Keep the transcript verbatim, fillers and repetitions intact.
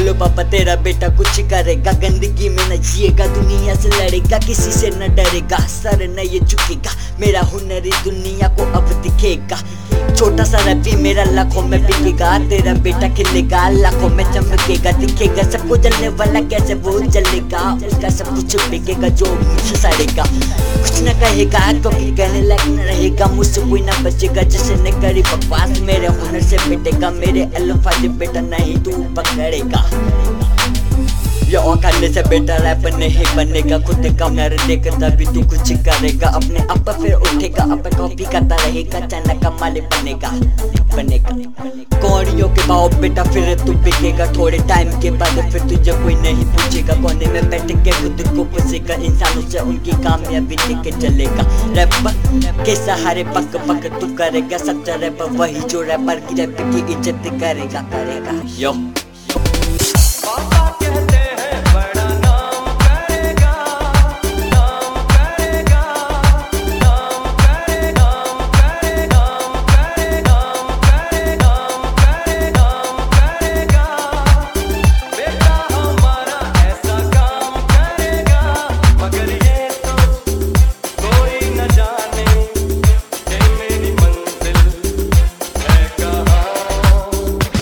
बोलो पापा तेरा बेटा कुछ करेगा, गंदगी में न जिएगा, दुनिया से लड़ेगा, किसी से न डरेगा, सर न ये झुकेगा, मेरा हुनर दुनिया को अब दिखेगा। छोटा सा रैपी मेरा लाखों में बिकेगा, तेरा बेटा खिलेगा, लाखों में चमकेगा, दिखेगा सबको जलने वाला कैसे वो जलेगा, उसका सब कुछ बिकेगा जो मुझसे सड़ेगा। कुछ न कहेगा क्योंकि कहने लायक न रहेगा, मुझसे कोई ना बचेगा, जैसे न करी बकवास मेरे हुनर से मिटेगा, मेरे अल्फाज बेटा नहीं तू पकड़ेगा। ये औकात से बेटा रैप नहीं बनेगा, खुद का हुनर देख तभी तू कुछ करेगा, अपने आप फिर उठेगा, अब कॉपी करता रहेगा, चाइना का मालिक बनेगा बनेगा कौड़ियों के भाव बेटा फिर तू बिकेगा, थोड़े टाइम के बाद फिर तुझे कोई नहीं पूछेगा, कोने में बैठ के खुद को पुसेगा, इंसानों से उनकी कामयाबी लेके चलेगा। रैप के सहारे पक पक तू करेगा, सच्चा रैप वही जो रैपर की रैप की इज्जत करेगा करेगा यो।